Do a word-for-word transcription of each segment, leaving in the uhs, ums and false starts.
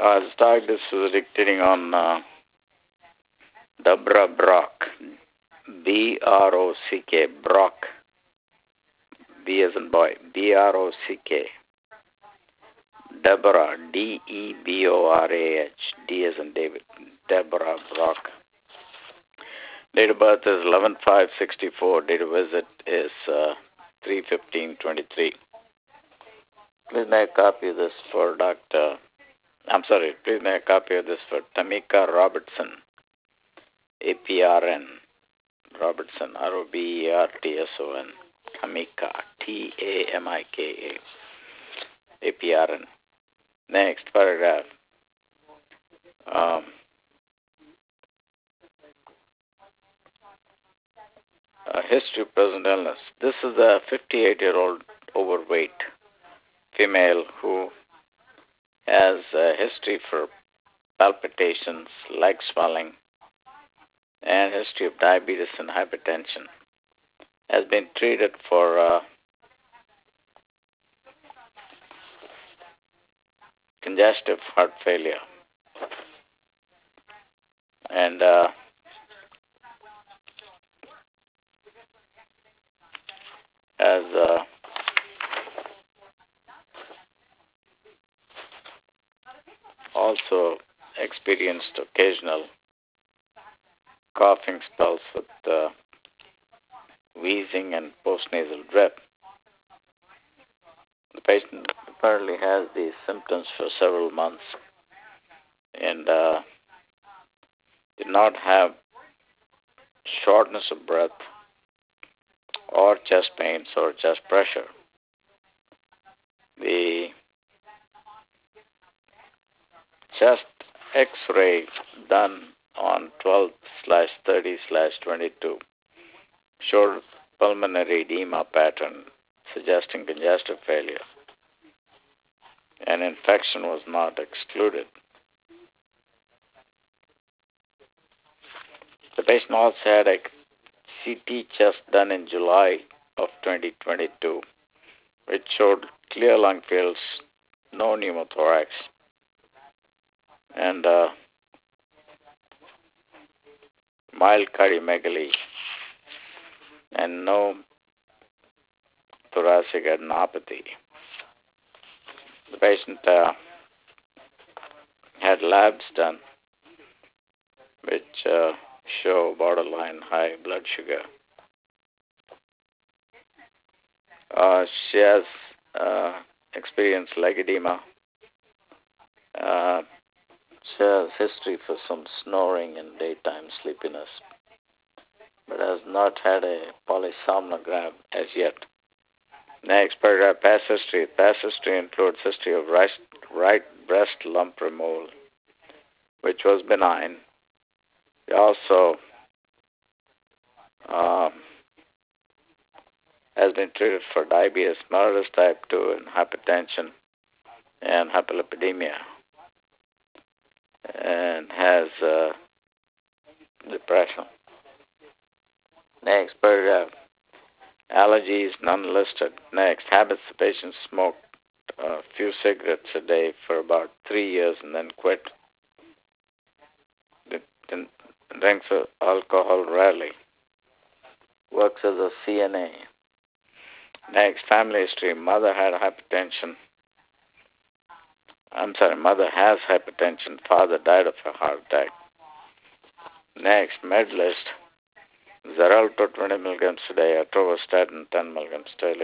Uh, the start is dictating on uh, Deborah Brock, B R O C K, Brock, B as in boy, B R O C K, Deborah, D E B O R A H, D as in David, Deborah Brock. Date of birth is eleven five sixty-four, date of visit is uh, three fifteen twenty-three. Please make a copy of this for Doctor I'm sorry, please make a copy of this for Tamika Robertson, A P R N, Robertson, R O B E R T S O N, Tamika, T A M I K A, A P R N. Next paragraph. Um, uh, history of present illness. This is a fifty-eight-year-old overweight female who has a history for palpitations, leg swelling, and history of diabetes and hypertension. Has been treated for uh, congestive heart failure. And uh, has uh, also experienced occasional coughing spells with uh, wheezing and postnasal drip. The patient apparently has these symptoms for several months and uh, did not have shortness of breath or chest pains or chest pressure. The chest X-ray done on twelve slash thirty slash twenty-two showed pulmonary edema pattern suggesting congestive failure. An infection was not excluded. The patient also had a C T chest done in July of twenty twenty-two, which showed clear lung fields, no pneumothorax, and uh, mild cardiomegaly, and no thoracic adenopathy. The patient uh, had labs done, which uh, show borderline high blood sugar. Uh, she has uh, experienced leg edema. Uh, she has history for some snoring and daytime sleepiness, but has not had a polysomnogram as yet. Next paragraph, past history. Past history includes history of right, right breast lump removal, which was benign. He also um, has been treated for diabetes mellitus type two and hypertension and hyperlipidemia, and has uh, depression. Next paragraph, allergies none listed. Next, habits. The patient smoked a few cigarettes a day for about three years and then quit. Drinks alcohol rarely. Works as a C N A. Next, family history. Mother had hypertension. I'm sorry, mother has hypertension. Father died of a heart attack. Next, med list. Xarelto twenty milligrams a day, atorvastatin ten milligrams daily.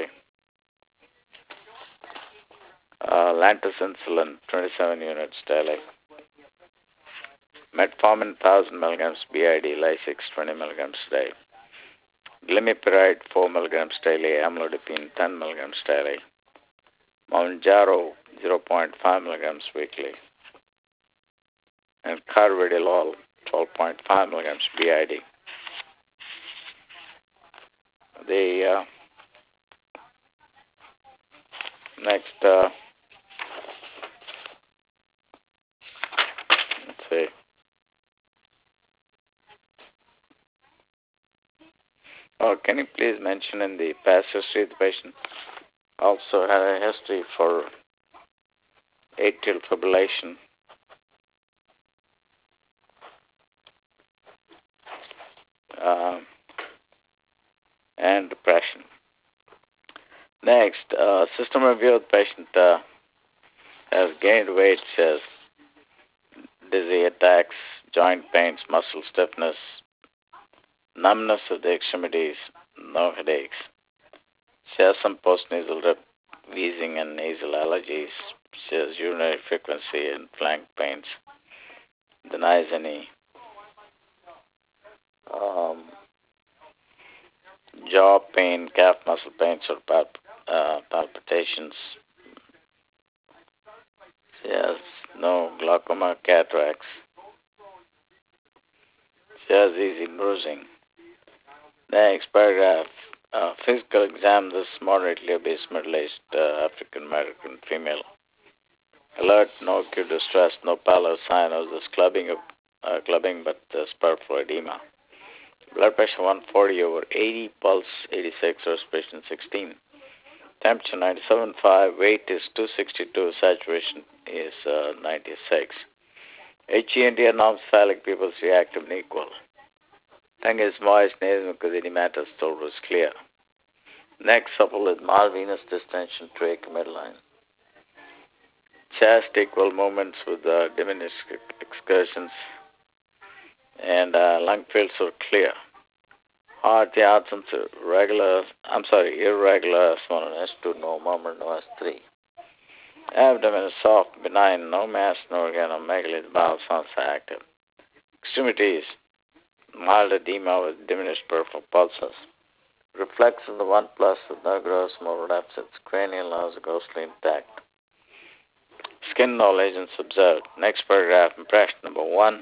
Uh, Lantus insulin twenty-seven units daily. Metformin one thousand milligrams B I D, Lasix twenty milligrams a day. Glimepiride four milligrams daily, amlodipine ten milligrams daily. Mounjaro zero point five milligrams weekly. And carvedilol twelve point five milligrams B I D. The uh, next, uh, let's see. Oh, can you please mention in the past history the patient also had a history for atrial fibrillation System review: the patient uh, has gained weight, has dizzy attacks, joint pains, muscle stiffness, numbness of the extremities, no headaches. She has some postnasal drip, wheezing and nasal allergies. She has urinary frequency and flank pains. Denies any um, jaw pain, calf muscle pains, or palp- uh, palpitations. She has no glaucoma, cataracts. She has easy bruising. Next paragraph. Uh, physical exam: this moderately obese middle-aged uh, African American female. Alert, no acute distress, no pallor, sign of this clubbing, of, uh, clubbing but uh, peripheral edema. Blood pressure one forty over eighty, pulse eighty-six, respiration sixteen. Temperature ninety-seven point five, weight is two sixty-two, saturation is uh, ninety-six. H E and D anormophallic pupils reactive and equal. Tongue is moist, nasal mucous edematous, throat is clear. Neck supple with mild venous distension, trach, midline. Chest equal movements with uh, diminished excursions, and uh, lung fields are clear. Heart, the absence of regular, I'm sorry, irregular S one and S two, no murmur, no S three. Abdomen is soft, benign, no mass, no organomegaly, the bowel sounds active. Extremities, mild edema with diminished peripheral pulses. Reflex in the one plus with no gross motor absence. Cranial nerves are ghostly intact. Skin no lesions observed. Next paragraph, impression number one.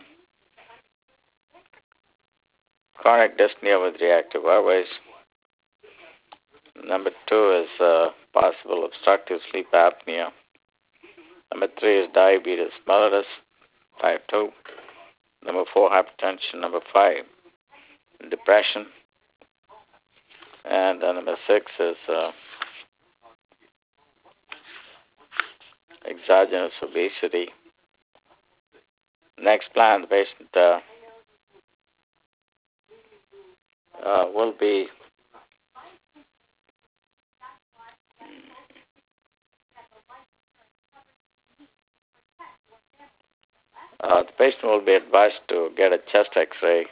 Chronic dyspnea with reactive airways. Number two is uh, possible obstructive sleep apnea. Number three is diabetes mellitus, type two. Number four, hypertension. Number five, depression. And uh, number six is uh, exogenous obesity. Next plan, the patient uh, uh, will be uh, the patient will be advised to get a chest X-ray,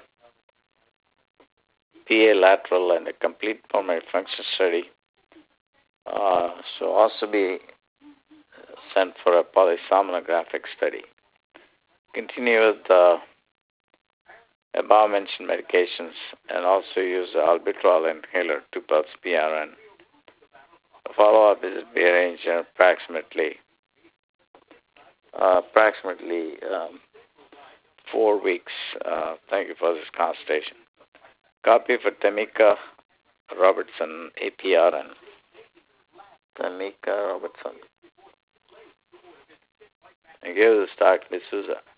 P A lateral, and a complete pulmonary function study. Uh, so also be sent for a polysomnographic study. Continue with uh, above-mentioned medications and also use the albuterol inhaler, two pulse P R N. A follow-up is to be arranged in approximately uh, approximately um, four weeks. Uh, thank you for this consultation. Copy for Tamika Robertson, A P R N. Tamika Robertson. And give this talk to D'Souza.